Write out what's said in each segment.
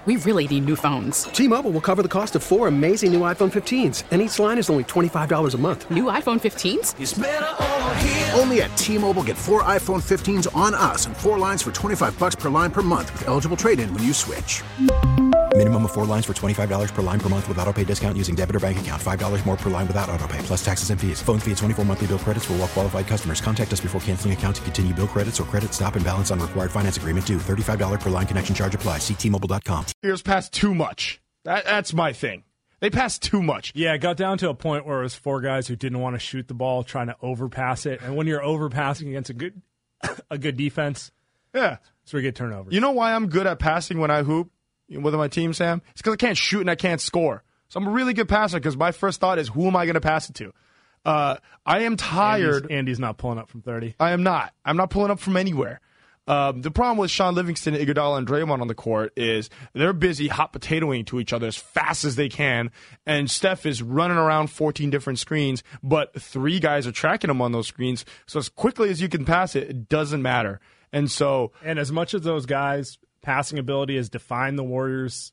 We really need new phones. T-Mobile will cover the cost of 4 amazing new iPhone 15s, and each line is only $25 a month. New iPhone 15s? It's better over here. Only at T-Mobile, get 4 iPhone 15s on us and 4 lines for $25 per line per month with eligible trade-in when you switch. Minimum of 4 lines for $25 per line per month with autopay discount using debit or bank account. $5 more per line without autopay, plus taxes and fees. Phone fee at 24 monthly bill credits for well-qualified customers. Contact us before canceling account to continue bill credits or credit stop and balance on required finance agreement due. $35 per line connection charge applies. See T-Mobile.com. Here's past too much. That's my thing. They passed too much. Yeah, it got down to a point where it was 4 guys who didn't want to shoot the ball, trying to overpass it. And when you're overpassing against a good defense, yeah, that's where you get turnovers. You know why I'm good at passing when I hoop with my team, Sam? It's because I can't shoot and I can't score. So I'm a really good passer because my first thought is, who am I going to pass it to? I am tired. Andy's not pulling up from 30. I am not. I'm not pulling up from anywhere. The problem with Sean Livingston, Iguodala, and Draymond on the court is they're busy hot potatoing to each other as fast as they can, and Steph is running around 14 different screens, but 3 guys are tracking him on those screens. So as quickly as you can pass it, it doesn't matter. And as much as those guys' passing ability has defined the Warriors'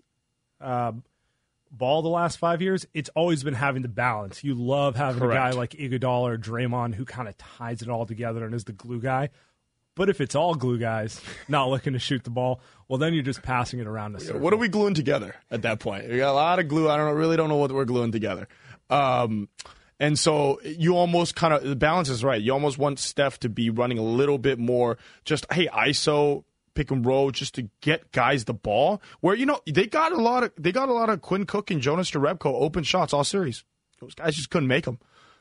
ball the last 5 years, it's always been having the balance. You love having a guy like Iguodala or Draymond who kind of ties it all together and is the glue guy. But if it's all glue guys not looking to shoot the ball, well, then you're just passing it around the circle. What are we gluing together at that point? We got a lot of glue. I really don't know what we're gluing together. And so you almost kind of, the balance is right. You almost want Steph to be running a little bit more just, hey, ISO, pick and roll, just to get guys the ball. Where, they got a lot of Quinn Cook and Jonas Jerebko open shots all series. Those guys just couldn't make them.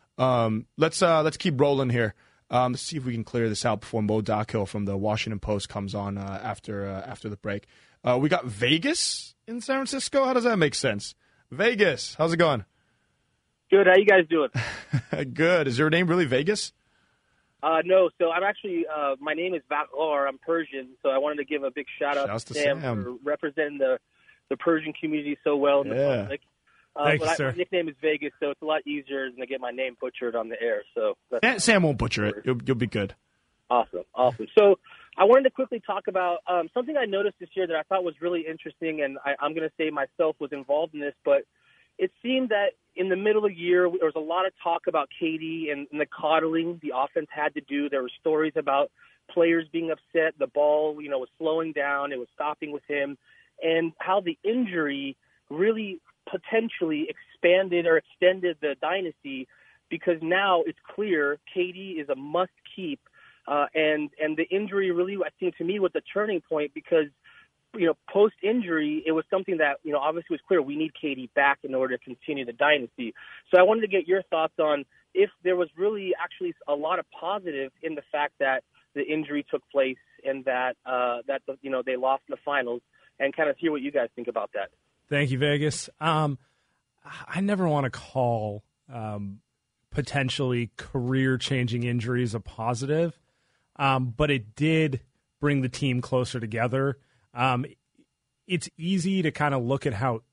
Let's keep rolling here. Let's see if we can clear this out before Mo Dakhil from the Washington Post comes on after the break. We got Vegas in San Francisco. How does that make sense? Vegas, how's it going? Good. How you guys doing? Good. Is your name really Vegas? No. So I'm actually, my name is Vakhor. I'm Persian. So I wanted to give a big shout out to Sam for representing the Persian community so well in the public. Thank you, sir. My nickname is Vegas, so it's a lot easier than to get my name butchered on the air. So Sam won't butcher it. You'll be good. Awesome. So I wanted to quickly talk about something I noticed this year that I thought was really interesting, and I'm going to say myself was involved in this, but it seemed that in the middle of the year, there was a lot of talk about KD and the coddling the offense had to do. There were stories about players being upset. The ball, was slowing down. It was stopping with him, and how the injury really potentially expanded or extended the dynasty, because now it's clear KD is a must keep, and the injury really, I think, to me, was the turning point, because post injury it was something that obviously was clear we need KD back in order to continue the dynasty. So I wanted to get your thoughts on if there was really actually a lot of positive in the fact that the injury took place and that they lost in the finals, and kind of hear what you guys think about that. Thank you, Vegas. I never want to call potentially career-changing injuries a positive, but it did bring the team closer together. It's easy to kind of look at how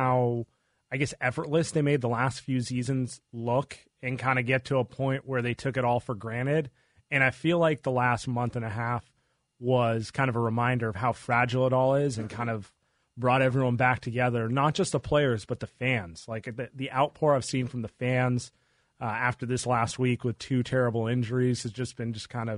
I guess effortless they made the last few seasons look, and kind of get to a point where they took it all for granted. And I feel like the last month and a half was kind of a reminder of how fragile it all is, and kind of brought everyone back together, not just the players, but the fans. Like the outpour I've seen from the fans after this last week with 2 terrible injuries has just been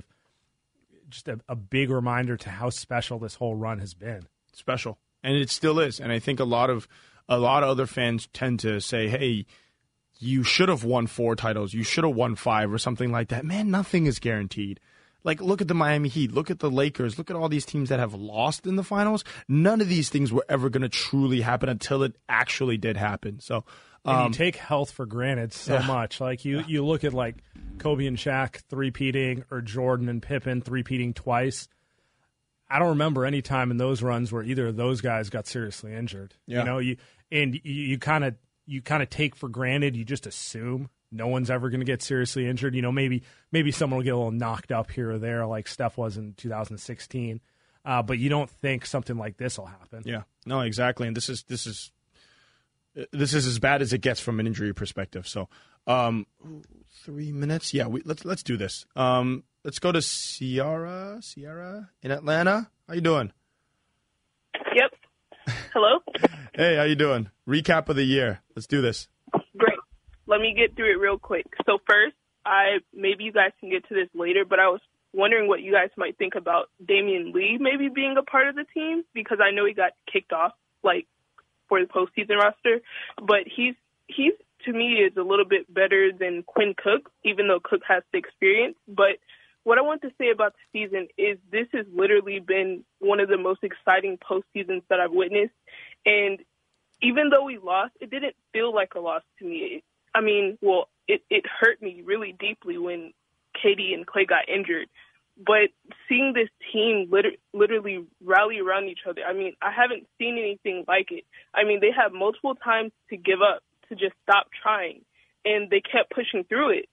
a big reminder to how special this whole run has been. Special. And it still is. And I think a lot of other fans tend to say, hey, you should have won 4 titles. You should have won 5 or something like that. Man, nothing is guaranteed. Like, look at the Miami Heat. Look at the Lakers. Look at all these teams that have lost in the finals. None of these things were ever going to truly happen until it actually did happen. So, and you take health for granted so much. Like, you look at, like, Kobe and Shaq three-peating, or Jordan and Pippen three-peating twice. I don't remember any time in those runs where either of those guys got seriously injured. Yeah. You kind of take for granted. You just assume no one's ever going to get seriously injured. Maybe someone will get a little knocked up here or there, like Steph was in 2016. But you don't think something like this will happen. Yeah, no, exactly. And this is as bad as it gets from an injury perspective. So, 3 minutes. Yeah, let's do this. Let's go to Sierra in Atlanta. How you doing? Yep. Hello? Hey, how you doing? Recap of the year. Let's do this. Great. Let me get through it real quick. So first, maybe you guys can get to this later, but I was wondering what you guys might think about Damian Lee maybe being a part of the team, because I know he got kicked off, for the postseason roster. But he's to me, is a little bit better than Quinn Cook, even though Cook has the experience. But what I want to say about the season is this has literally been one of the most exciting postseasons that I've witnessed. And even though we lost, it didn't feel like a loss to me. It hurt me really deeply when KD and Klay got injured. But seeing this team literally rally around each other, I haven't seen anything like it. They had multiple times to give up, to just stop trying, and they kept pushing through it.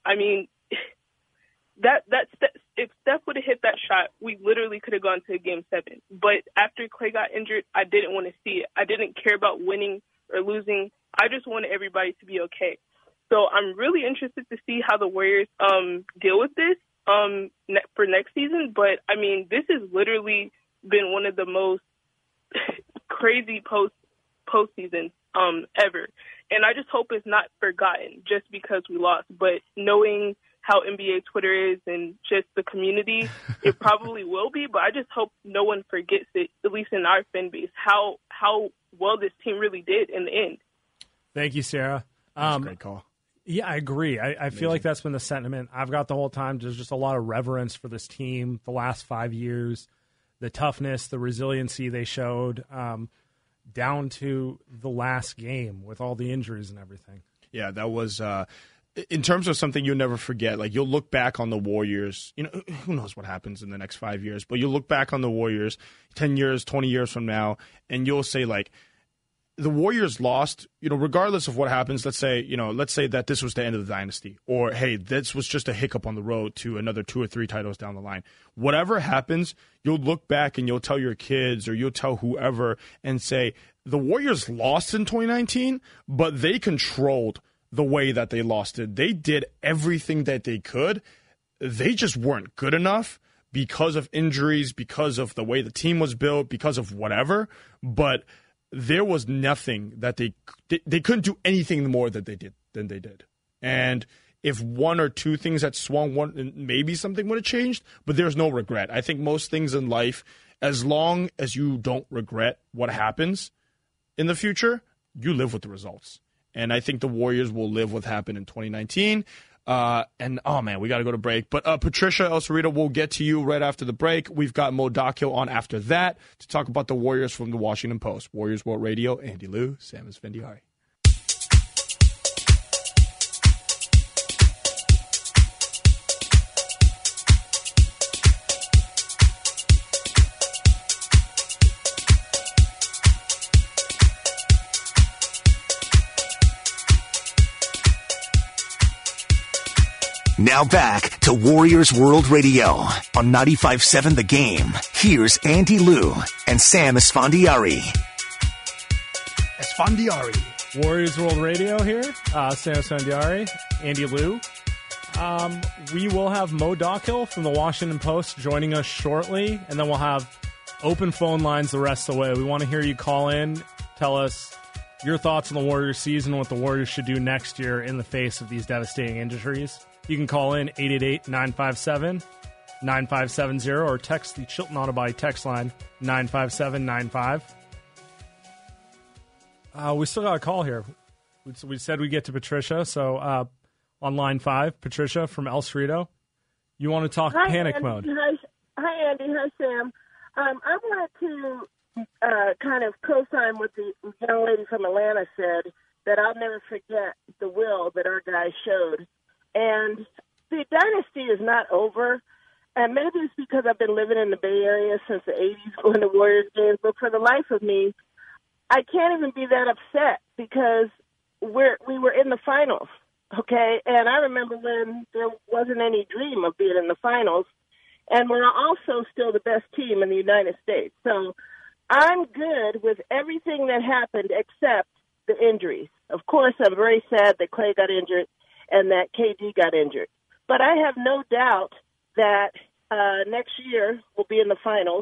If Steph would have hit that shot, we literally could have gone to Game 7. But after Klay got injured, I didn't want to see it. I didn't care about winning or losing. I just wanted everybody to be okay. So I'm really interested to see how the Warriors deal with this for next season. But, this has literally been one of the most crazy postseasons ever. And I just hope it's not forgotten just because we lost. But knowing how NBA Twitter is and just the community, it probably will be. But I just hope no one forgets it, at least in our fan base, how well this team really did in the end. Thank you, Sarah. That's a great call. Yeah, I agree. I feel like that's been the sentiment I've got the whole time. There's just a lot of reverence for this team the last 5 years, the toughness, the resiliency they showed, down to the last game with all the injuries and everything. Yeah, that was in terms of something you'll never forget. You'll look back on the Warriors. Who knows what happens in the next 5 years, but you'll look back on the Warriors 10 years, 20 years from now, and you'll say, the Warriors lost, regardless of what happens. Let's say that this was the end of the dynasty, or hey, this was just a hiccup on the road to another 2 or 3 titles down the line. Whatever happens, you'll look back and you'll tell your kids or you'll tell whoever and say, the Warriors lost in 2019, but they controlled the way that they lost it. They did everything that they could. They just weren't good enough because of injuries, because of the way the team was built, because of whatever. But there was nothing that they couldn't do anything more than they did. And if one or two things had swung, maybe something would have changed, but there's no regret. I think most things in life, as long as you don't regret what happens in the future, you live with the results. And I think the Warriors will live what happened in 2019. And, oh, man, we got to go to break. But Patricia El Cerrito, we'll get to you right after the break. We've got Mo Dakhil on after that to talk about the Warriors from the Washington Post. Warriors World Radio, Andy Liu, Sam Esfandiari. Now back to Warriors World Radio on 95.7 The Game. Here's Andy Liu and Sam Esfandiari. Warriors World Radio here. Sam Esfandiari, Andy Liu. We will have Mo Dakhil from the Washington Post joining us shortly, and then we'll have open phone lines the rest of the way. We want to hear you call in, tell us your thoughts on the Warriors season, what the Warriors should do next year in the face of these devastating injuries. You can call in 888-957-9570 or text the Chilton Auto Body text line 95795. We still got a call here. We said we'd get to Patricia, so on line 5, Patricia from El Cerrito. You want to talk panic Andy. mode? Hi, Andy. Hi, Sam. I wanted to kind of co-sign what the young lady from Atlanta said, that I'll never forget the will that our guys showed. And the dynasty is not over, and maybe it's because I've been living in the Bay Area since the 80s going to Warriors games, but for the life of me, I can't even be that upset because we were in the finals, okay? And I remember when there wasn't any dream of being in the finals, and we're also still the best team in the United States. So I'm good with everything that happened except the injuries. Of course, I'm very sad that Klay got injured and that KD got injured. But I have no doubt that next year we'll be in the finals.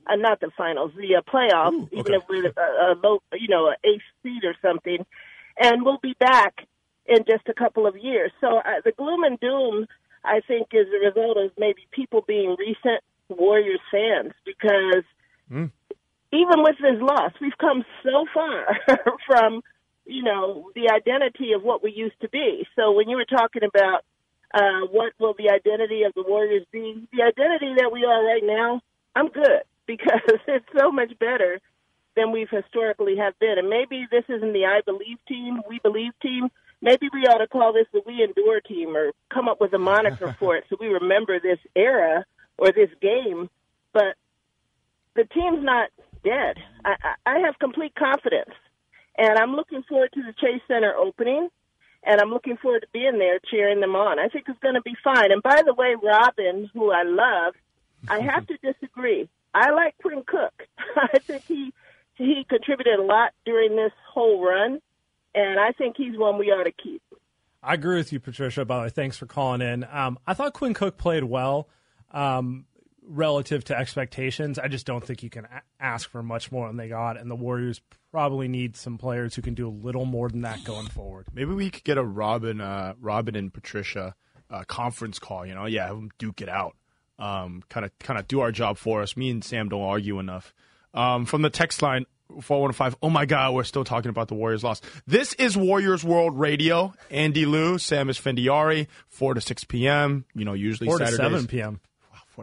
not the finals, the playoffs, Ooh, okay. even if we're a low, an eighth seed or something. And we'll be back in just a couple of years. So the gloom and doom, I think, is a result of maybe people being recent Warriors fans, because even with this loss, we've come so far from, the identity of what we used to be. So when you were talking about what will the identity of the Warriors be, the identity that we are right now, I'm good, because it's so much better than we've historically have been. And maybe this isn't the I Believe team, We Believe team. Maybe we ought to call this the We Endure team, or come up with a moniker for it so we remember this era or this game. But the team's not dead. I have complete confidence. And I'm looking forward to the Chase Center opening, and I'm looking forward to being there cheering them on. I think it's going to be fine. And by the way, Robin, who I love, I have to disagree. I like Quinn Cook. I think he contributed a lot during this whole run, and I think he's one we ought to keep. I agree with you, Patricia. By the way, thanks for calling in. I thought Quinn Cook played well relative to expectations. I just don't think you can ask for much more than they got, and the Warriors probably need some players who can do a little more than that going forward. Maybe we could get a Robin and Patricia conference call. Have them duke it out. Kind of do our job for us. Me and Sam don't argue enough. From the text line 415. Oh my God, we're still talking about the Warriors loss. This is Warriors World Radio. Andy Liu, Sam Esfandiari, 4 to 6 p.m. Usually 4 Saturdays. to 7 p.m. Wow,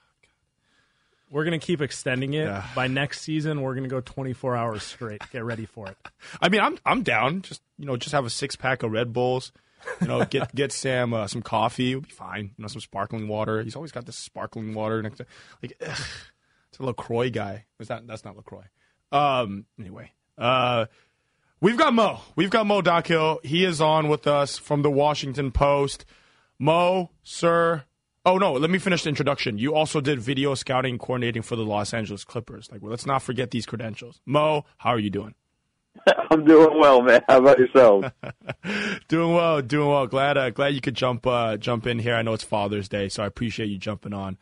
We're going to keep extending it. Yeah. By next season, we're going to go 24 hours straight. Get ready for it. I mean, I'm down. Just have a 6-pack of Red Bulls. Get Sam some coffee. It'll be fine. Some sparkling water. He's always got this sparkling water next to, it's a LaCroix guy. That's not LaCroix. Anyway, we've got Mo. We've got Mo Dakhil. He is on with us from the Washington Post. Mo, sir. Oh, no, let me finish the introduction. You also did video scouting and coordinating for the Los Angeles Clippers. Let's not forget these credentials. Mo, how are you doing? I'm doing well, man. How about yourself? Doing well. Glad you could jump in here. I know it's Father's Day, so I appreciate you jumping on.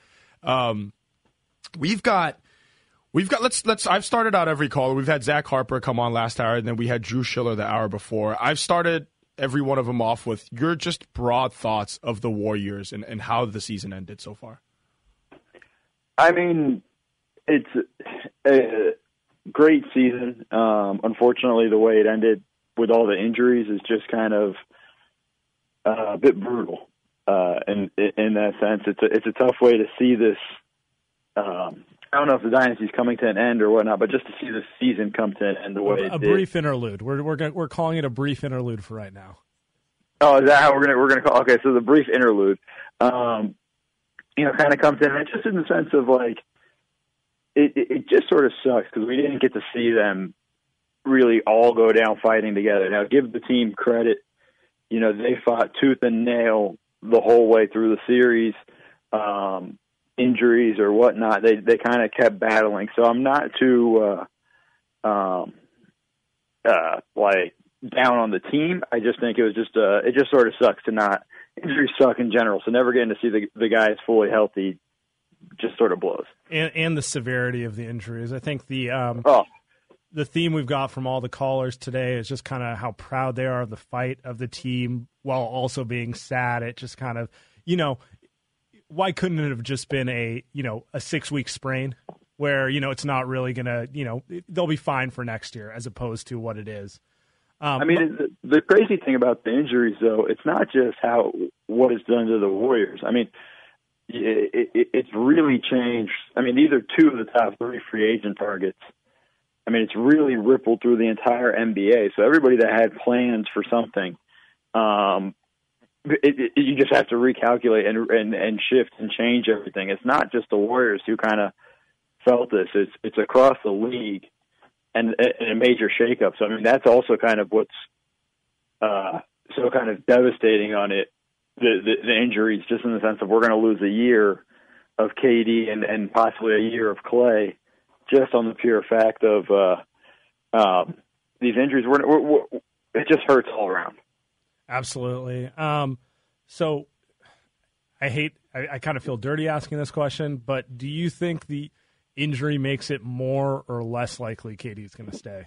We've got I've started out every caller. We've had Zach Harper come on last hour, and then we had Drew Schiller the hour before. I've started every one of them off with your just broad thoughts of the Warriors and how the season ended so far. I mean, it's a great season. Unfortunately, the way it ended with all the injuries is just kind of a bit brutal. In that sense, it's a tough way to see this. I don't know if the dynasty's coming to an end or whatnot, but just to see this season come to an end the way it did. A brief interlude. We're calling it a brief interlude for right now. Oh, is that how we're gonna call? Okay, so the brief interlude, kind of comes in, and just in the sense of it just sort of sucks because we didn't get to see them really all go down fighting together. Now, give the team credit. They fought tooth and nail the whole way through the series. Injuries or whatnot, they kind of kept battling. So I'm not too down on the team. I just think it was it just sort of sucks to not. Injuries suck in general, so never getting to see the guys fully healthy just sort of blows. And the severity of the injuries. I think the theme we've got from all the callers today is just kind of how proud they are of the fight of the team while also being sad. It just kind of, why couldn't it have just been a 6-week sprain where, it's not really going to, they'll be fine for next year as opposed to what it is. The crazy thing about the injuries, though, it's not just what it's done to the Warriors. I mean, it's really changed. I mean, these are 2 of the top 3 free agent targets. I mean, it's really rippled through the entire NBA. So everybody that had plans for something, you just have to recalculate and shift and change everything. It's not just the Warriors who kind of felt this. It's across the league and a major shakeup. So, I mean, that's also kind of what's so kind of devastating on it, the injuries, just in the sense of we're going to lose a year of KD and possibly a year of Clay just on the pure fact of these injuries. It just hurts all around. Absolutely. So I kind of feel dirty asking this question, but do you think injury makes it more or less likely KD's going to stay?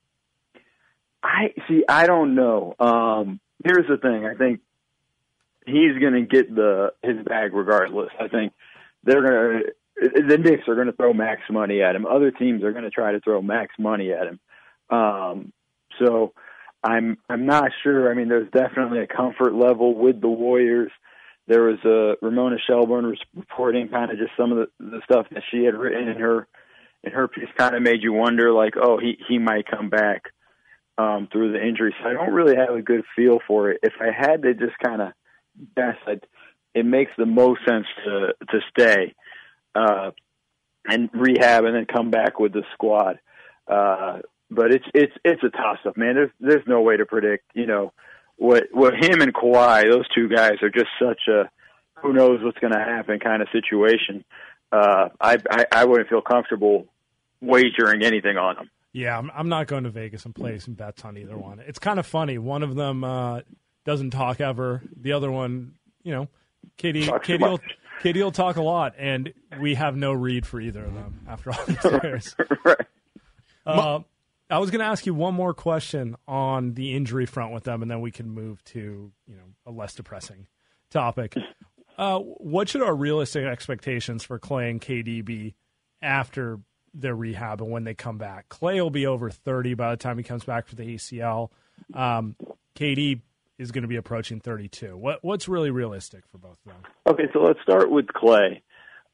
I don't know. Here's the thing. I think he's going to get his bag regardless. I think the Knicks are going to throw max money at him. Other teams are going to try to throw max money at him. So I'm not sure. I mean, there's definitely a comfort level with the Warriors. There was Ramona Shelburne was reporting kind of just some of the stuff that she had written in her piece, kind of made you wonder, like, oh, he might come back through the injury. So I don't really have a good feel for it. If I had to just kind of guess, it makes the most sense to stay and rehab and then come back with the squad. But it's a toss-up, man. There's no way to predict, what him and Kawhi, those two guys are just such a who knows what's going to happen kind of situation. I wouldn't feel comfortable wagering anything on them. Yeah, I'm not going to Vegas and play some bets on either one. It's kind of funny. One of them doesn't talk ever. The other one, Katie will talk a lot, and we have no read for either of them after all these years. Right. I was going to ask you one more question on the injury front with them, and then we can move to a less depressing topic. What should our realistic expectations for Clay and KD be after their rehab and when they come back? Clay will be over 30 by the time he comes back for the ACL. KD is going to be approaching 32. What's really realistic for both of them? Okay, so let's start with Clay.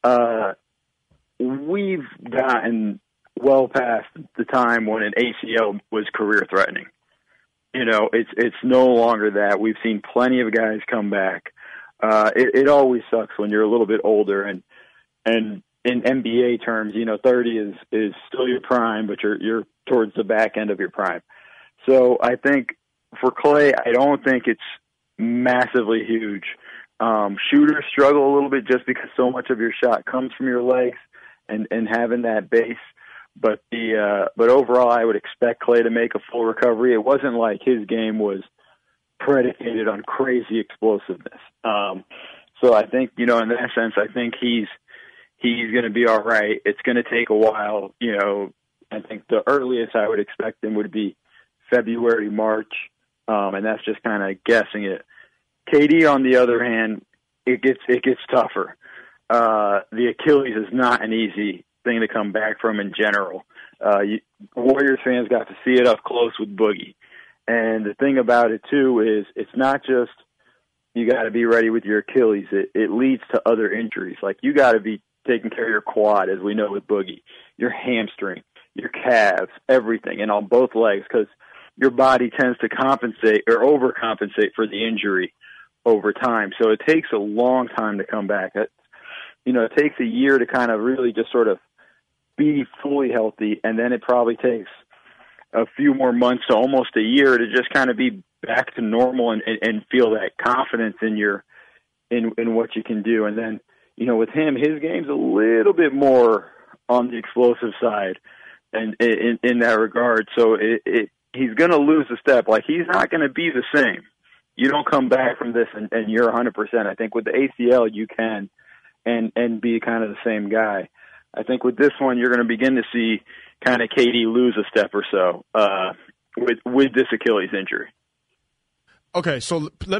We've gotten well past the time when an ACL was career-threatening. It's no longer that. We've seen plenty of guys come back. It always sucks when you're a little bit older, and in NBA terms, 30 is still your prime, but you're towards the back end of your prime. So I think for Clay, I don't think it's massively huge. Shooters struggle a little bit just because so much of your shot comes from your legs and having that base. But overall, I would expect Clay to make a full recovery. It wasn't like his game was predicated on crazy explosiveness. So I think, in that sense, I think he's going to be all right. It's going to take a while. I think the earliest I would expect him would be February, March, and that's just kind of guessing it. KD, on the other hand, it gets tougher. The Achilles is not an easy thing to come back from in general. Warriors fans got to see it up close with Boogie. And the thing about it, too, is it's not just you got to be ready with your Achilles. It leads to other injuries. Like, you got to be taking care of your quad, as we know with Boogie, your hamstring, your calves, everything, and on both legs, because your body tends to compensate or overcompensate for the injury over time. So it takes a long time to come back. It takes a year to kind of really just sort of be fully healthy, and then it probably takes a few more months to almost a year to just kind of be back to normal and feel that confidence in what you can do. And then, with him, his game's a little bit more on the explosive side and in that regard. So he's going to lose a step. Like, he's not going to be the same. You don't come back from this and you're 100%. I think with the ACL you can and be kind of the same guy. I think with this one, you're going to begin to see kind of KD lose a step or so with this Achilles injury. Okay, so let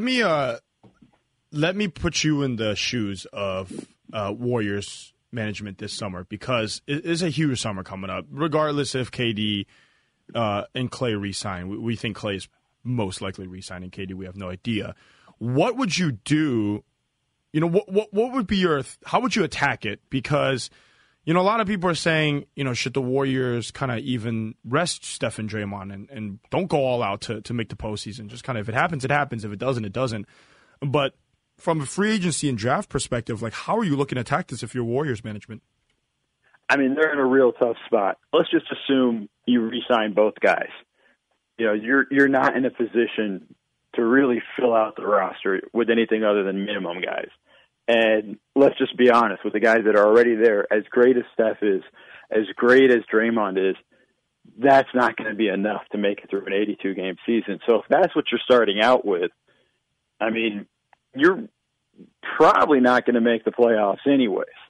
me put you in the shoes of Warriors management this summer, because it is a huge summer coming up. Regardless if KD and Clay re-sign, we think Clay is most likely re-signing. KD, we have no idea. What would you do? What would be how would you attack it? Because a lot of people are saying, should the Warriors kind of even rest Steph and Draymond and don't go all out to make the postseason? Just kind of, if it happens, it happens. If it doesn't, it doesn't. But from a free agency and draft perspective, like, how are you looking to attack this if you're Warriors management? I mean, they're in a real tough spot. Let's just assume you re-sign both guys. You're not in a position to really fill out the roster with anything other than minimum guys. And let's just be honest, with the guys that are already there, as great as Steph is, as great as Draymond is, that's not going to be enough to make it through an 82-game season. So if that's what you're starting out with, I mean, you're probably not going to make the playoffs anyways.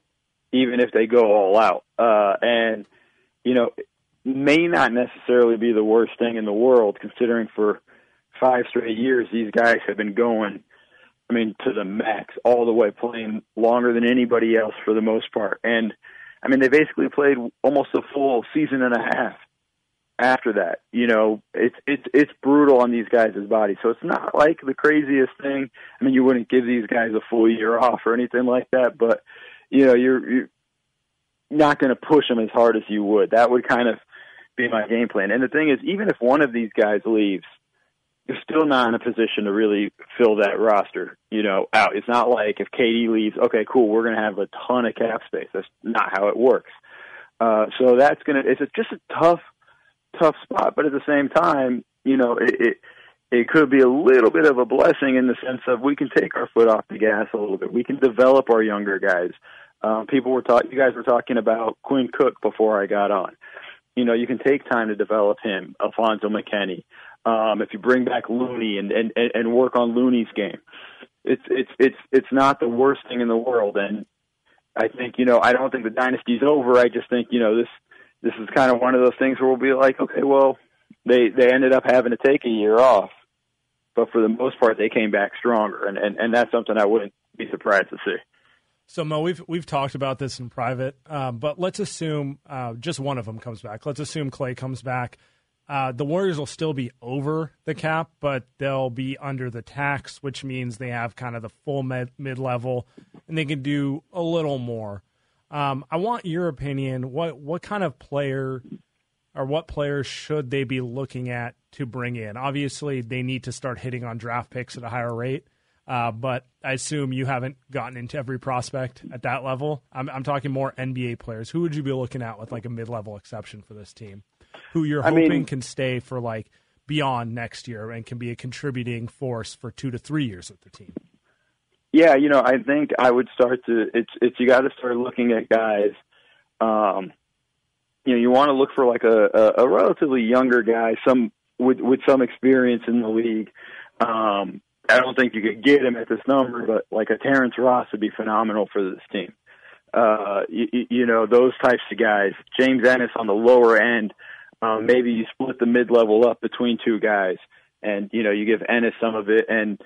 even if they go all out. And, you know, it may not necessarily be the worst thing in the world, considering for 5 straight years these guys have been going, I mean, to the max, all the way, playing longer than anybody else for the most part. And, I mean, they basically played almost a full season and a half after that. You know, it's brutal on these guys' bodies. So it's not like the craziest thing. I mean, you wouldn't give these guys a full year off or anything like that, but, you know, you're not going to push them as hard as you would. That would kind of be my game plan. And the thing is, even if one of these guys leaves, you're still not in a position to really fill that roster, you know, out. It's not like if KD leaves, okay, cool, we're going to have a ton of cap space. That's not how it works. So that's it's just a tough spot. But at the same time, you know, it could be a little bit of a blessing in the sense of we can take our foot off the gas a little bit. We can develop our younger guys. You guys were talking about Quinn Cook before I got on. You know, you can take time to develop him, Alfonso McKinney. If you bring back Looney and work on Looney's game, it's not the worst thing in the world. And I think, you know, I don't think the dynasty's over. I just think, you know, this is kind of one of those things where we'll be like, okay, well, they ended up having to take a year off, but for the most part, they came back stronger, and that's something I wouldn't be surprised to see. So, Mo, we've talked about this in private, but let's assume just one of them comes back. Let's assume Clay comes back. The Warriors will still be over the cap, but they'll be under the tax, which means they have kind of the full mid-level, and they can do a little more. I want your opinion. What kind of player or what players should they be looking at to bring in? Obviously, they need to start hitting on draft picks at a higher rate. But I assume you haven't gotten into every prospect at that level. I'm talking more NBA players. Who would you be looking at with like a mid-level exception for this team? Who you're hoping can stay for like beyond next year and can be a contributing force for 2 to 3 years with the team? Yeah, you know, I think I would start you got to start looking at guys. You know, you want to look for like a relatively younger guy, with some experience in the league. I don't think you could get him at this number, but like a Terrence Ross would be phenomenal for this team. You know, those types of guys. James Ennis on the lower end. Maybe you split the mid-level up between two guys, and you know you give Ennis some of it, and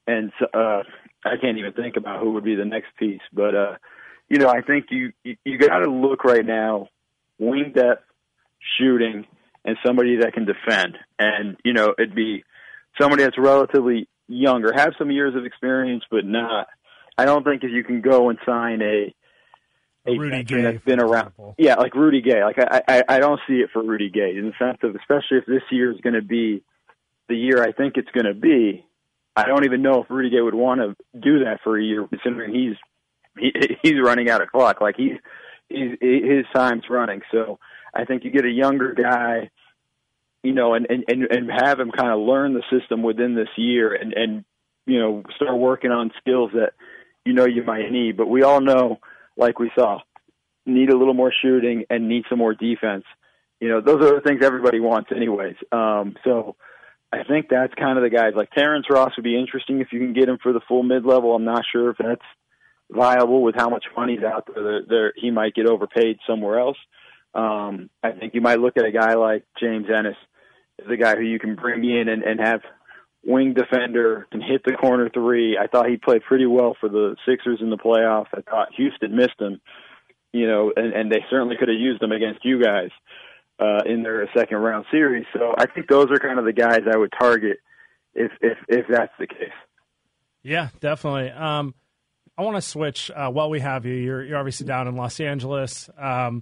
I can't even think about who would be the next piece. But you know, I think you got to look right now, wing depth, shooting, and somebody that can defend. And you know, it'd be somebody that's relatively younger, have some years of experience, but not. I don't think if you can go and sign a Rudy Gay that's been around. Yeah, like Rudy Gay. Like I don't see it for Rudy Gay in the sense of, especially if this year is going to be the year I think it's going to be. I don't even know if Rudy Gay would want to do that for a year, considering he's running out of clock. Like his time's running. So I think you get a younger guy, you know, and have him kind of learn the system within this year, and you know, start working on skills that you know you might need. But we all know, like we saw, need a little more shooting and need some more defense. You know, those are the things everybody wants anyways. So I think that's kind of the guys. Like Terrence Ross would be interesting if you can get him for the full mid-level. I'm not sure if that's viable with how much money's out there. He might get overpaid somewhere else. I think you might look at a guy like James Ennis as a guy who you can bring in and have wing defender, can hit the corner three. I thought he played pretty well for the Sixers in the playoffs. I thought Houston missed him, you know, and they certainly could have used him against you guys in their second-round series. So I think those are kind of the guys I would target if that's the case. Yeah, definitely. I want to switch while we have you. You're obviously down in Los Angeles. The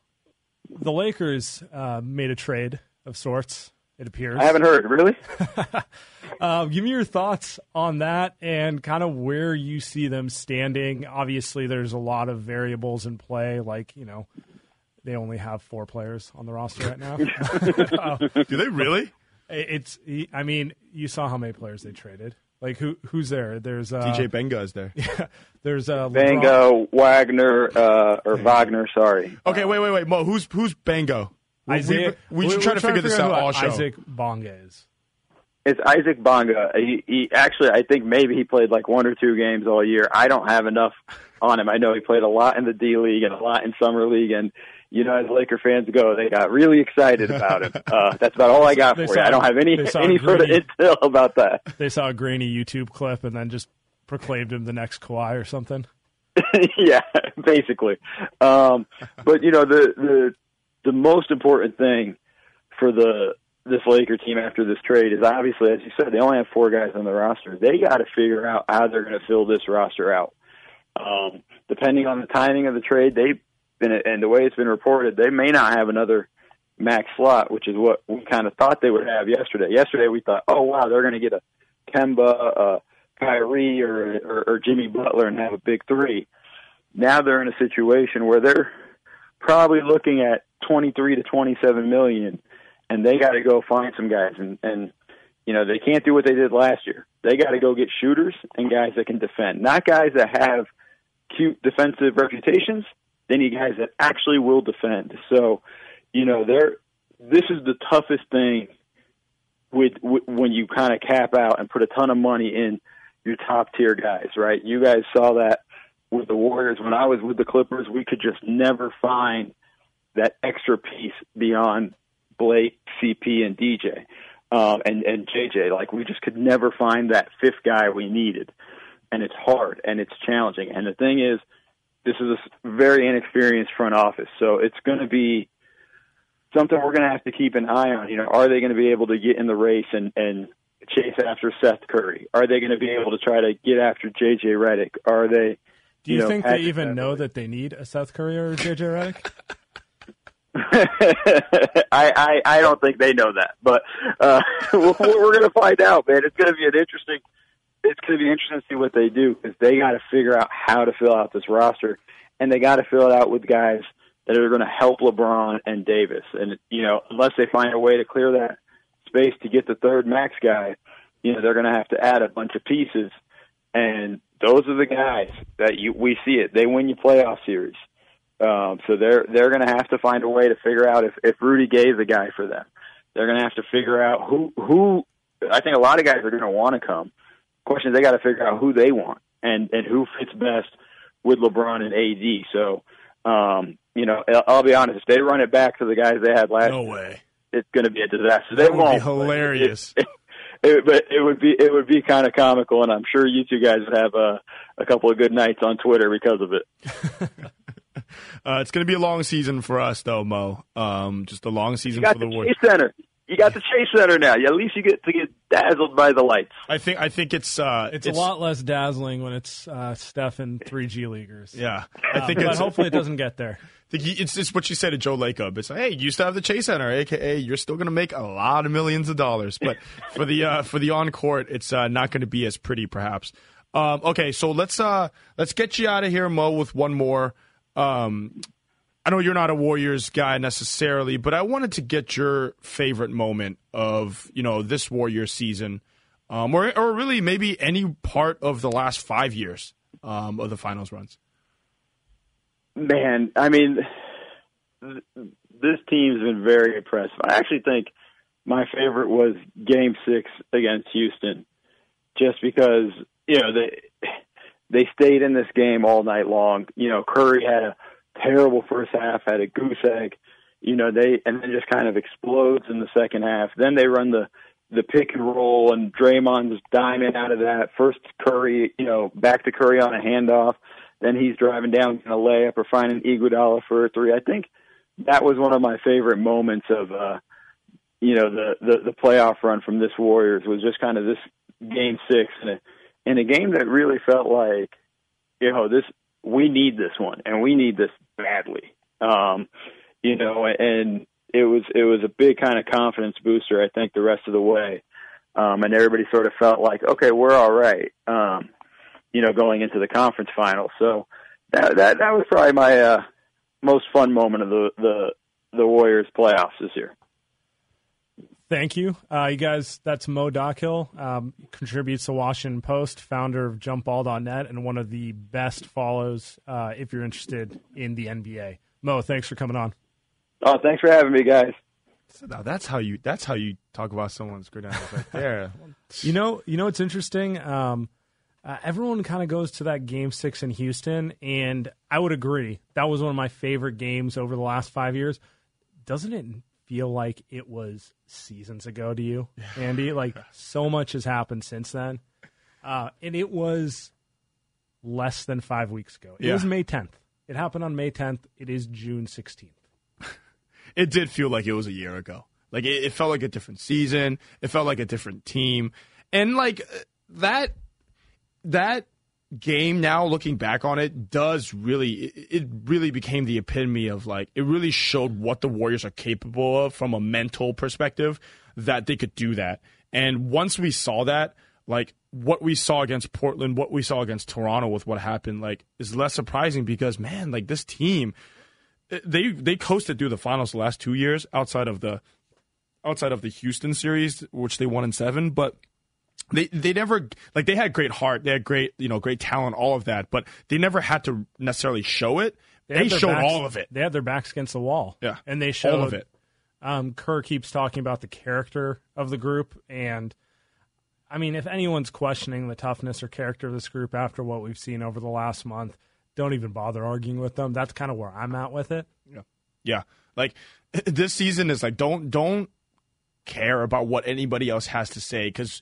Lakers made a trade of sorts, it appears. I haven't heard. Really? Give me your thoughts on that and kind of where you see them standing. Obviously, there's a lot of variables in play, like, you know, they only have 4 players on the roster right now. Do they really? I mean, you saw how many players they traded. Like, who's there? There's DJ Benga is there. Yeah, there's Benga, Wagner, or Wagner. Sorry. Okay, wait, Mo. Who's Benga? We should try to figure this out all show. Isaac Bonga is. It's Isaac Bonga. He actually, I think maybe he played like 1 or 2 games all year. I don't have enough on him. I know he played a lot in the D League and a lot in Summer League, and you know, as Laker fans go, they got really excited about him. That's about all I got for you. I don't have any sort of intel about that. They saw a grainy YouTube clip and then just proclaimed him the next Kawhi or something. Yeah, basically. But you know, the most important thing for this Laker team after this trade is obviously, as you said, they only have 4 guys on the roster. They got to figure out how they're going to fill this roster out. Depending on the timing of the trade, and the way it's been reported, they may not have another max slot, which is what we kind of thought they would have yesterday. Yesterday we thought, oh wow, they're going to get a Kemba, Kyrie, or Jimmy Butler and have a big 3. Now they're in a situation where they're probably looking at 23 to 27 million, and they got to go find some guys. And you know, they can't do what they did last year. They got to go get shooters and guys that can defend, not guys that have cute defensive reputations. They need guys that actually will defend. So, you know, this is the toughest thing with when you kind of cap out and put a ton of money in your top tier guys, right? You guys saw that with the Warriors. When I was with the Clippers, we could just never find that extra piece beyond Blake, CP, and DJ, and JJ. Like, we just could never find that 5th guy we needed. And it's hard and it's challenging. And the thing is, this is a very inexperienced front office, so it's going to be something we're going to have to keep an eye on. You know, are they going to be able to get in the race and chase after Seth Curry? Are they going to be able to try to get after J.J. Redick? Are they? Do you think they even know that they need a Seth Curry or a J.J. Redick? I don't think they know that, but we're going to find out, man. It's going to be interesting to see what they do, because they got to figure out how to fill out this roster, and they got to fill it out with guys that are going to help LeBron and Davis. And, you know, unless they find a way to clear that space to get the 3rd max guy, you know, they're going to have to add a bunch of pieces. And those are the guys that we see it. They win you playoff series. So they're going to have to find a way to figure out if Rudy Gay's a guy for them. They're going to have to figure out who I think a lot of guys are going to want to come. Question is, they got to figure out who they want and who fits best with LeBron and AD. So, you know, I'll be honest, if they run it back to the guys they had last year, no way, it's going to be a disaster. That would be hilarious. But it would be kind of comical, and I'm sure you two guys would have a couple of good nights on Twitter because of it. It's going to be a long season for us, though, Mo. Just a long season for the Warriors. Center. You got the Chase Center now. At least you get to get dazzled by the lights. I think it's a lot less dazzling when it's Steph and 3 G Leaguers. Yeah, but hopefully it doesn't get there. It's just what you said to Joe Lacob. It's like, hey, you used to have the Chase Center, aka you're still going to make a lot of millions of dollars, but for the on court, it's not going to be as pretty, perhaps. Okay, so let's get you out of here, Mo, with one more. I know you're not a Warriors guy necessarily, but I wanted to get your favorite moment of, you know, this Warriors season, or really maybe any part of the last 5 years of the finals runs. Man, I mean, this team's been very impressive. I actually think my favorite was Game 6 against Houston, just because, you know, they stayed in this game all night long. You know, Curry had a terrible first half, had a goose egg, you know, and then just kind of explodes in the second half. Then they run the pick and roll, and Draymond's diamond out of that. First Curry, you know, back to Curry on a handoff. Then he's driving down in a layup or finding Iguodala for a 3. I think that was one of my favorite moments of, you know, the playoff run from this Warriors, was just kind of this Game 6 in a game that really felt like, you know, we need this one, and we need this badly. You know, and it was a big kind of confidence booster, I think, the rest of the way. And everybody sort of felt like, okay, we're all right, you know, going into the conference final. So that was probably my most fun moment of the Warriors playoffs this year. Thank you. You guys, that's Mo Dockhill, contributes to Washington Post, founder of JumpBall.net, and one of the best follows if you're interested in the NBA. Mo, thanks for coming on. Oh, thanks for having me, guys. So now that's how you talk about someone's credentials right there. You know what's interesting? Everyone kind of goes to that Game 6 in Houston, and I would agree. That was one of my favorite games over the last 5 years. Doesn't it feel like it was seasons ago to you, Andy? Like, so much has happened since then. And it was less than 5 weeks ago. It was May 10th. It happened on May 10th. It is June 16th. It did feel like it was a year ago. Like, it felt like a different season. It felt like a different team. And, like, that game now, looking back on it, it really became the epitome of, like, it really showed what the Warriors are capable of from a mental perspective, that they could do that. And once we saw that, like, what we saw against Portland, what we saw against Toronto with what happened, like, is less surprising because, man, like, this team, they coasted through the finals the last 2 years outside of the Houston series, which they won in 7, but they never, like, they had great heart, they had great talent, all of that, but they never had to necessarily show it. They showed all of it. They had their backs against the wall. Yeah. And they showed all of it. Kerr keeps talking about the character of the group, and I mean, if anyone's questioning the toughness or character of this group after what we've seen over the last month, don't even bother arguing with them. That's kind of where I'm at with it. Yeah. Like, this season is like, don't care about what anybody else has to say, because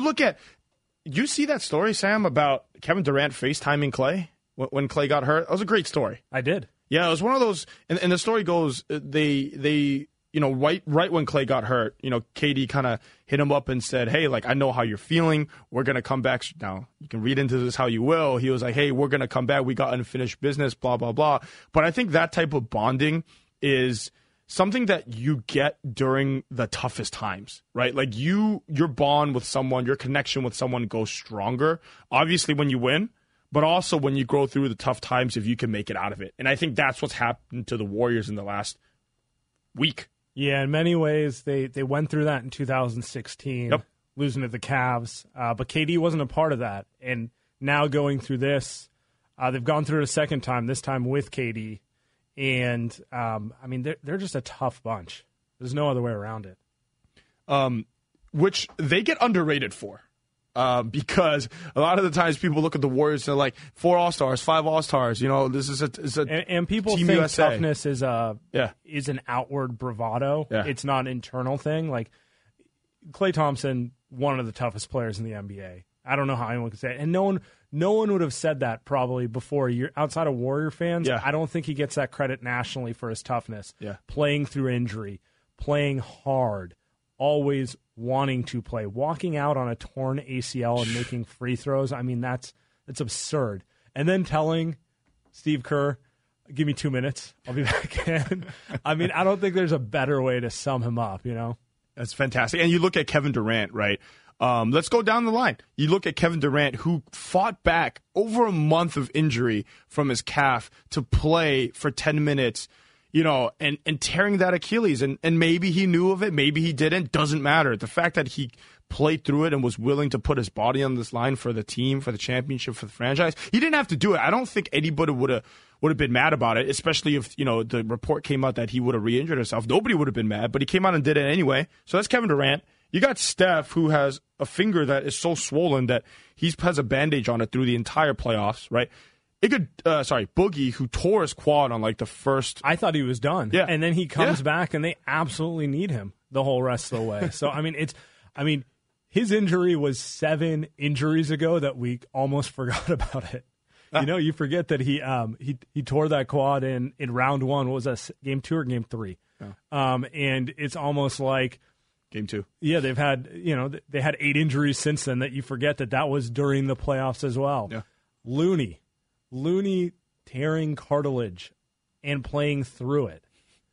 you see that story, Sam, about Kevin Durant FaceTiming Clay when Clay got hurt? That was a great story. I did. Yeah, it was one of those, and the story goes, they right when Clay got hurt, KD kind of hit him up and said, hey, like, I know how you're feeling. We're going to come back. Now, you can read into this how you will. He was like, hey, we're going to come back. We got unfinished business, blah, blah, blah. But I think that type of bonding is something that you get during the toughest times, right? Like, your bond with someone, your connection with someone goes stronger, obviously, when you win, but also when you go through the tough times, if you can make it out of it. And I think that's what's happened to the Warriors in the last week. Yeah, in many ways, they went through that in 2016, losing to the Cavs. But KD wasn't a part of that. And now going through this, they've gone through it a second time, this time with KD. And, I mean, they're just a tough bunch. There's no other way around it. Which they get underrated for. Because a lot of the times people look at the Warriors and they're like 4 All-Stars, 5 All-Stars. This is and people Team think USA. Toughness is an outward bravado. Yeah. It's not an internal thing. Like, Klay Thompson, one of the toughest players in the NBA. I don't know how anyone could say it. And no one would have said that probably before a year outside of Warrior fans. Yeah. I don't think he gets that credit nationally for his toughness. Yeah. Playing through injury, playing hard, always wanting to play, walking out on a torn ACL and making free throws. I mean, that's absurd. And then telling Steve Kerr, give me 2 minutes, I'll be back in. I mean, I don't think there's a better way to sum him up, That's fantastic. And you look at Kevin Durant, right? Let's go down the line. You look at Kevin Durant, who fought back over a month of injury from his calf to play for 10 minutes, and tearing that Achilles. And maybe he knew of it, maybe he didn't, doesn't matter. The fact that he played through it and was willing to put his body on this line for the team, for the championship, for the franchise, he didn't have to do it. I don't think anybody would have been mad about it, especially if, the report came out that he would have re-injured himself. Nobody would have been mad, but he came out and did it anyway. So that's Kevin Durant. You got Steph, who has a finger that is so swollen that he has a bandage on it through the entire playoffs, right? Boogie, who tore his quad on like the first. I thought he was done. Yeah. And then he comes back and they absolutely need him the whole rest of the way. So, his injury was 7 injuries ago that we almost forgot about it. You forget that he tore that quad in round 1. What was that, game 2 or game 3? Oh. And it's almost like game 2. Yeah, they've had, they had 8 injuries since then that you forget that was during the playoffs as well. Yeah. Looney tearing cartilage and playing through it.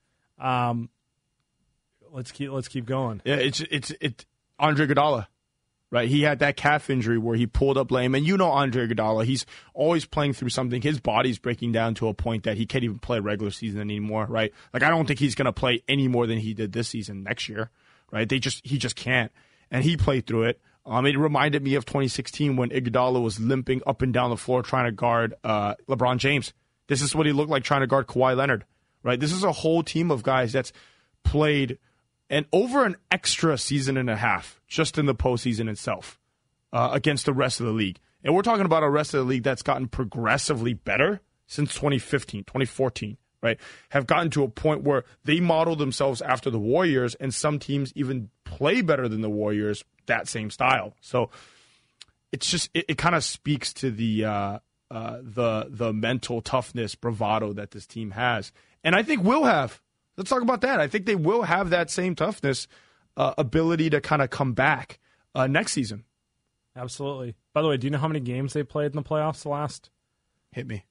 Let's keep going. Yeah, it's Andre Iguodala, right? He had that calf injury where he pulled up lame, and Andre Iguodala, he's always playing through something. His body's breaking down to a point that he can't even play regular season anymore, right? Like, I don't think he's going to play any more than he did this season next year, right? He just can't, and he played through it. It reminded me of 2016 when Iguodala was limping up and down the floor trying to guard LeBron James. This is what he looked like trying to guard Kawhi Leonard, right? This is a whole team of guys that's played and over an extra season and a half just in the postseason itself against the rest of the league. And we're talking about a rest of the league that's gotten progressively better since 2015, 2014, right? Have gotten to a point where they model themselves after the Warriors, and some teams even play better than the Warriors that same style. So it's just it kind of speaks to the mental toughness, bravado that this team has, and I think we'll have. Let's talk about that. I think they will have that same toughness, ability to kind of come back next season. Absolutely. By the way, do you know how many games they played in the playoffs the last? Hit me.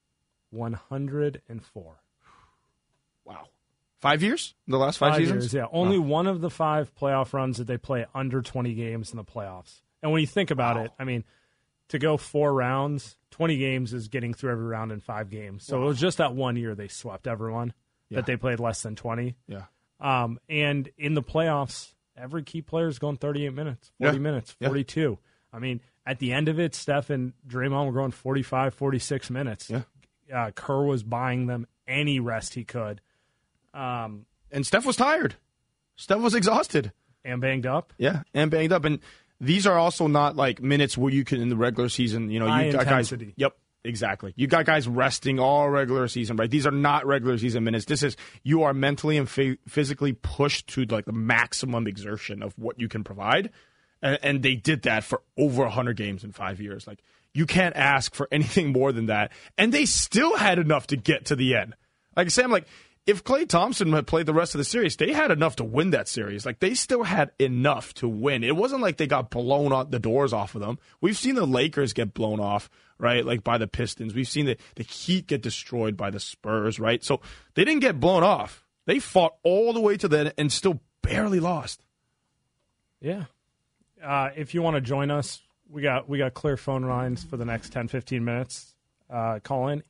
104. Wow. 5 years? The last five seasons? Years, yeah. Only one of the 5 playoff runs did they play under 20 games in the playoffs. And when you think about it, I mean, to go 4 rounds, 20 games is getting through every round in 5 games. So it was just that 1 year they swept everyone that they played less than 20. Yeah. And in the playoffs, every key player is going 38 minutes, 40 minutes, 42. I mean, at the end of it, Steph and Draymond were going 45, 46 minutes. Yeah. Kerr was buying them any rest he could. And Steph was tired. Steph was exhausted. And banged up. Yeah, and banged up. And these are also not like minutes where you can, in the regular season, you got intensity. Guys. Yep, exactly. You got guys resting all regular season, right? These are not regular season minutes. This is, you are mentally and physically pushed to like the maximum exertion of what you can provide. And they did that for over 100 games in 5 years. Like, you can't ask for anything more than that. And they still had enough to get to the end. Like I said, if Klay Thompson had played the rest of the series, they had enough to win that series. Like, they still had enough to win. It wasn't like they got blown out the doors off of them. We've seen the Lakers get blown off, right, like by the Pistons. We've seen the Heat get destroyed by the Spurs, right? So they didn't get blown off. They fought all the way to the end and still barely lost. Yeah. If you want to join us, we got clear phone lines for the next 10, 15 minutes. Call in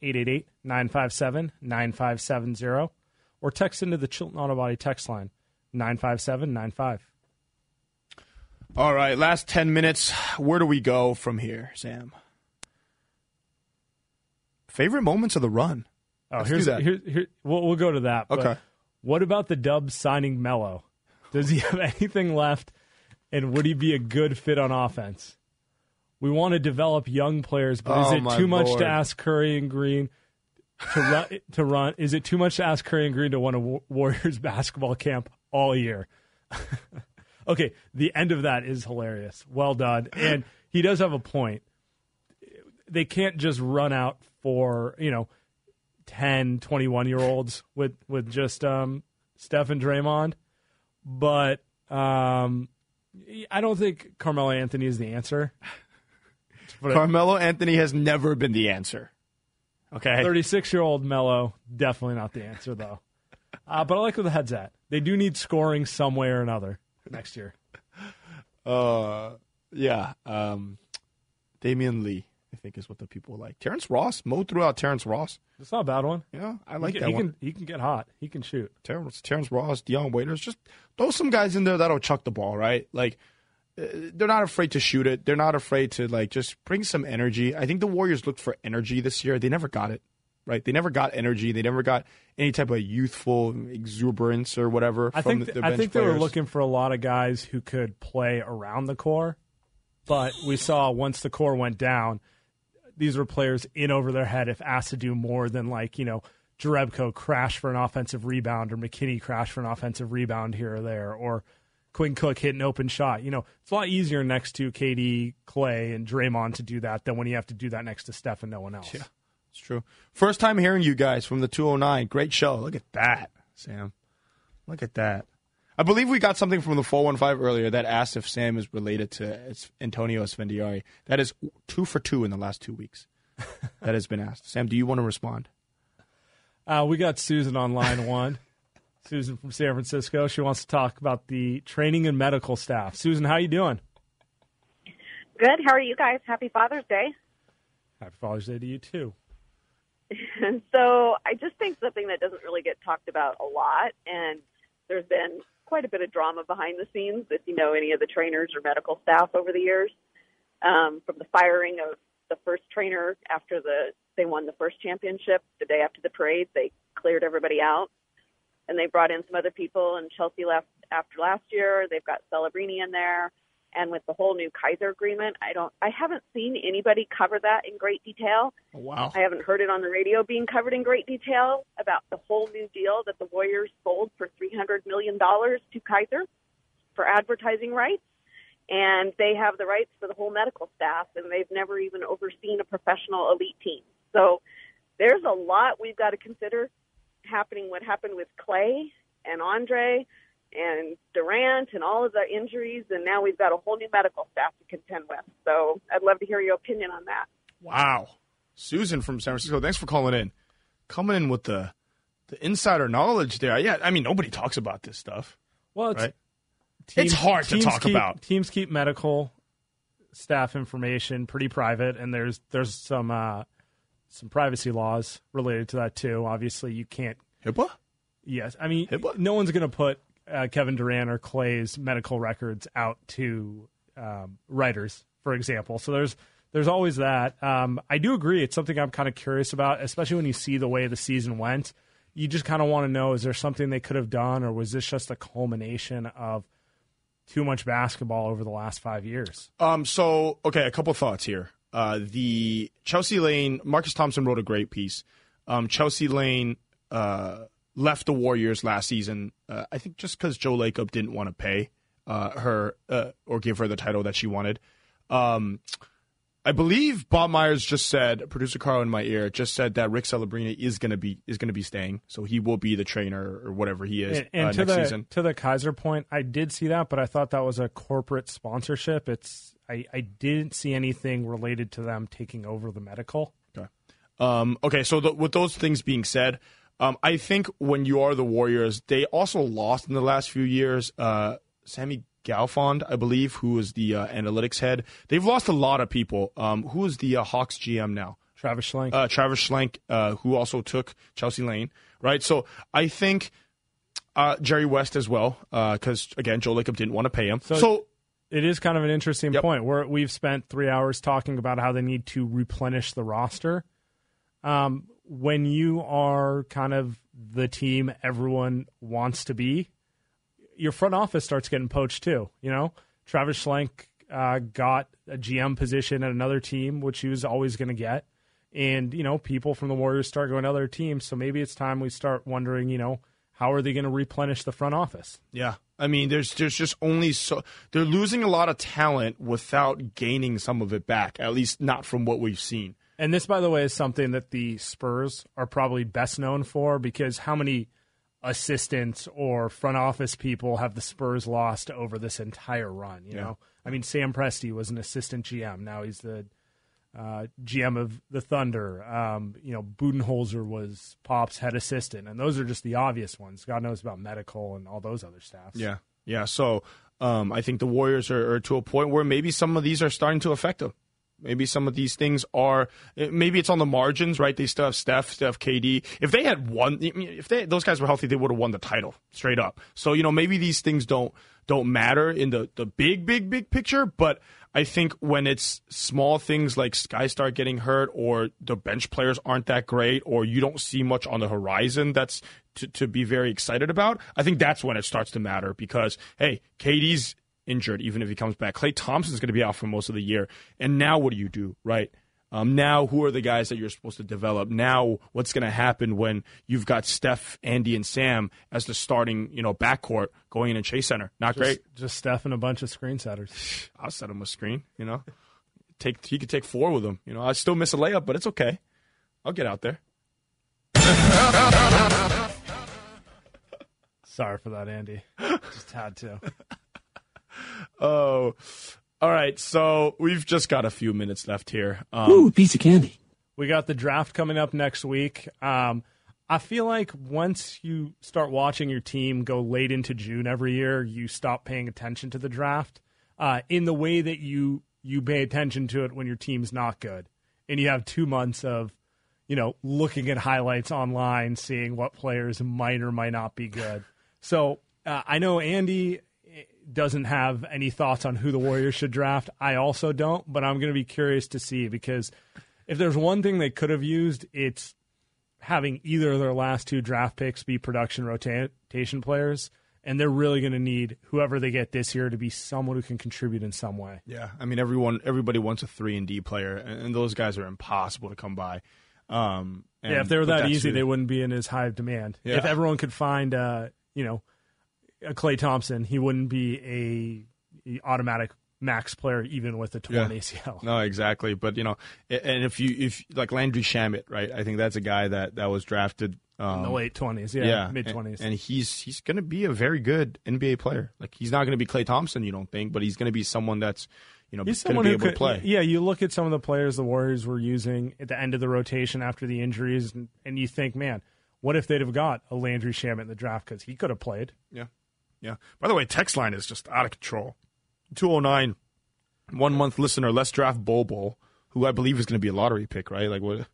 888-957-9570 or text into the Chilton Auto Body text line 95795. All right, last 10 minutes. Where do we go from here, Sam? Favorite moments of the run? Oh, we'll go to that. Okay. But what about the Dubs signing Melo? Does he have anything left? And would he be a good fit on offense? We want to develop young players, but is it too much to ask Curry and Green to run? Is it too much to ask Curry and Green to run a Warriors basketball camp all year? Okay, the end of that is hilarious. Well done. And he does have a point. They can't just run out for, 10, 21-year-olds with just Steph and Draymond. But I don't think Carmelo Anthony is the answer. Carmelo Anthony has never been the answer. Okay, 36-year-old Melo, definitely not the answer, though. But I like where the head's at. They do need scoring some way or another next year. Yeah. Damian Lee, I think, is what the people like. Terrence Ross, Mo threw out Terrence Ross. It's not a bad one. Yeah, I like that one. He can get hot. He can shoot. Terrence Ross, Dion Waiters, just throw some guys in there that'll chuck the ball, right? Like, they're not afraid to shoot it. They're not afraid to, just bring some energy. I think the Warriors looked for energy this year. They never got it, right? They never got energy. They never got any type of youthful exuberance or whatever from the bench players. I think they were looking for a lot of guys who could play around the core. But we saw once the core went down, these were players in over their head if asked to do more than, Jerebko crash for an offensive rebound or McKinney crash for an offensive rebound here or there, or Quinn Cook hit an open shot. It's a lot easier next to KD, Klay, and Draymond to do that than when you have to do that next to Steph and no one else. Yeah, it's true. First time hearing you guys from the 209. Great show. Look at that, Sam. Look at that. I believe we got something from the 415 earlier that asked if Sam is related to Antonio Esfandiari. That is 2 for 2 in the last 2 weeks. That has been asked. Sam, do you want to respond? We got Susan on line 1. Susan from San Francisco. She wants to talk about the training and medical staff. Susan, how you doing? Good. How are you guys? Happy Father's Day. Happy Father's Day to you, too. So I just think something that doesn't really get talked about a lot, and there's been quite a bit of drama behind the scenes, if you know any of the trainers or medical staff over the years, from the firing of the first trainer after they won the first championship. The day after the parade, they cleared everybody out. And they brought in some other people, and Chelsea left after last year. They've got Celebrini in there. And with the whole new Kaiser agreement, I haven't seen anybody cover that in great detail. Oh, wow. I haven't heard it on the radio being covered in great detail about the whole new deal that the Warriors sold for $300 million to Kaiser for advertising rights. And they have the rights for the whole medical staff, and they've never even overseen a professional elite team. So there's a lot we've got to consider happening, what happened with Clay and Andre and Durant and all of the injuries, and now we've got a whole new medical staff to contend with. So I'd love to hear your opinion on that. Wow. Susan from San Francisco, thanks for calling in. Coming in with the insider knowledge there. Yeah, I mean, nobody talks about this stuff. Well, right? It's hard to talk about. Teams keep medical staff information pretty private, and there's some privacy laws related to that too. Obviously, you can't. HIPAA? Yes. I mean, HIPAA? No one's going to put Kevin Durant or Clay's medical records out to writers, for example. So there's always that. I do agree. It's something I'm kind of curious about, especially when you see the way the season went. You just kind of want to know, is there something they could have done, or was this just a culmination of too much basketball over the last 5 years? So, okay, a couple thoughts here. The Chelsea Lane, Marcus Thompson wrote a great piece. Chelsea Lane left the Warriors last season, I think just because Joe Lacob didn't want to pay her or give her the title that she wanted. I believe Bob Myers just said, producer Carl in my ear, just said that Rick Celebrini is going to be staying, so he will be the trainer or whatever he is and next season. To the Kaiser point, I did see that, but I thought that was a corporate sponsorship. I didn't see anything related to them taking over the medical. Okay. Okay. So with those things being said, I think when you are the Warriors, they also lost in the last few years. Sammy Galfond, I believe, who is the analytics head. They've lost a lot of people. Who is the Hawks GM now? Travis Schlenk. Travis Schlenk, who also took Chelsea Lane, right? So I think Jerry West as well, because, again, Joe Lacob didn't want to pay him. So it is kind of an interesting point. We've spent 3 hours talking about how they need to replenish the roster. When you are kind of the team everyone wants to be, your front office starts getting poached too. You know, Travis Schlenk got a GM position at another team, which he was always going to get. And, you know, people from the Warriors start going to other teams. So maybe it's time we start wondering, you know, how are they going to replenish the front office? Yeah. I mean, there's just only so they're losing a lot of talent without gaining some of it back, at least not from what we've seen. And this, by the way, is something that the Spurs are probably best known for, because how many assistants or front office people have the Spurs lost over this entire run? You know, I mean, Sam Presti was an assistant GM. Now he's the GM of the Thunder. You know, Budenholzer was Pop's head assistant, and those are just the obvious ones. God knows about medical and all those other staffs. Yeah. So I think the Warriors are to a point where maybe some of these are starting to affect them. Maybe some of these things are. Maybe it's on the margins, right? They still have Steph, KD. If they had won, if those guys were healthy, they would have won the title straight up. So, you know, maybe these things don't matter in the big picture. But I think when it's small things like guys start getting hurt, or the bench players aren't that great, or you don't see much on the horizon that's to be very excited about, I think that's when it starts to matter. Because, hey, KD's injured, even if he comes back. Klay Thompson's going to be out for most of the year. And now what do you do, right? Now who are the guys that you're supposed to develop? Now what's going to happen when you've got Steph, Andy, and Sam as the starting, you know, backcourt going in and Chase Center? Great. Just Steph and a bunch of screen setters. I'll set him a screen, you know. He could take 4 with him. You know, I still miss a layup, but it's okay. I'll get out there. Sorry for that, Andy. Just had to. Oh, all right. So we've just got a few minutes left here. Ooh, piece of candy. We got the draft coming up next week. I feel like once you start watching your team go late into June every year, you stop paying attention to the draft in the way that you pay attention to it when your team's not good. And you have 2 months of, you know, looking at highlights online, seeing what players might or might not be good. So I know Andy doesn't have any thoughts on who the Warriors should draft. I also don't, but I'm going to be curious to see, because if there's one thing they could have used, it's having either of their last 2 draft picks be production rotation players. and they're really going to need whoever they get this year to be someone who can contribute in some way. Yeah, I mean, everybody wants a 3-and-D player, and those guys are impossible to come by. If they were that easy, they wouldn't be in as high of demand. Yeah. If everyone could find, a Klay Thompson, he wouldn't be a automatic max player even with a torn ACL. No, exactly. But and if like Landry Shamet, right? I think that's a guy that was drafted in the late 20s, mid 20s, and he's going to be a very good NBA player. Like he's not going to be Klay Thompson, you don't think, but he's going to be someone that's he's going to be able to play. Yeah, you look at some of the players the Warriors were using at the end of the rotation after the injuries, and you think, man, what if they'd have got a Landry Shamet in the draft because he could have played? Yeah. By the way, text line is just out of control. 209, 1 month listener, let's draft Bobo, who I believe is going to be a lottery pick, right? Like what?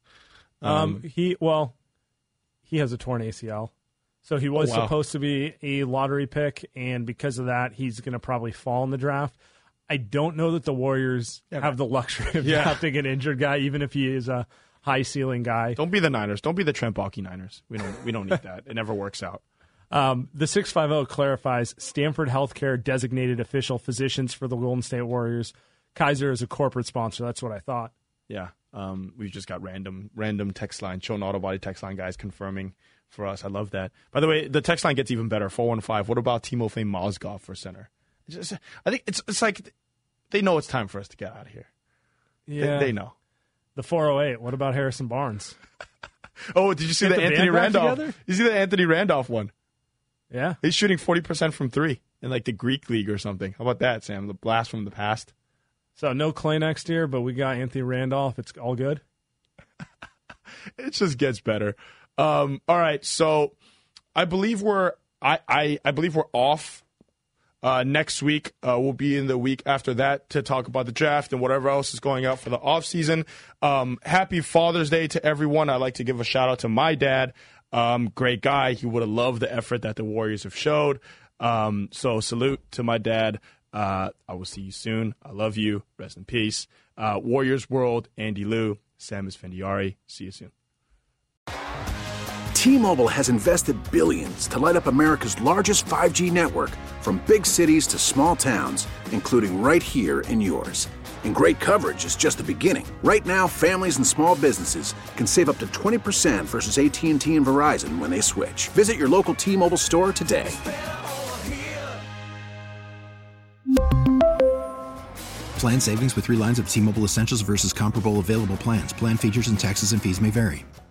He has a torn ACL, so he was supposed to be a lottery pick, and because of that, he's going to probably fall in the draft. I don't know that the Warriors have the luxury of drafting an injured guy, even if he is a high ceiling guy. Don't be the Niners. Don't be the Trent Baalke Niners. We don't need that. It never works out. The 650 clarifies Stanford Healthcare designated official physicians for the Golden State Warriors. Kaiser is a corporate sponsor. That's what I thought. Yeah. We've just got random text line, Shown Auto Body text line guys confirming for us. I love that. By the way, the text line gets even better. 415. What about Timofey Mozgov for center? I think it's like they know it's time for us to get out of here. Yeah. They know. The 408. What about Harrison Barnes? Oh, did you see the Anthony Randolph? Together? You see the Anthony Randolph one? Yeah. He's shooting 40% from three in like the Greek league or something. How about that, Sam? The blast from the past. So no Klay next year, but we got Anthony Randolph. It's all good. It just gets better. All right, so I believe we're off. Next week, we'll be in the week after that to talk about the draft and whatever else is going out for the offseason. Happy Father's Day to everyone. I'd like to give a shout out to my dad. Great guy. He would have loved the effort that the Warriors have showed. So salute to my dad. I will see you soon. I love you. Rest in peace. Warriors World, Andy Liu, Sam Esfandiari. See you soon. T-Mobile has invested billions to light up America's largest 5G network, from big cities to small towns, including right here in yours. And great coverage is just the beginning. Right now, families and small businesses can save up to 20% versus AT&T and Verizon when they switch. Visit your local T-Mobile store today. Plan savings with 3 lines of T-Mobile Essentials versus comparable available plans. Plan features and taxes and fees may vary.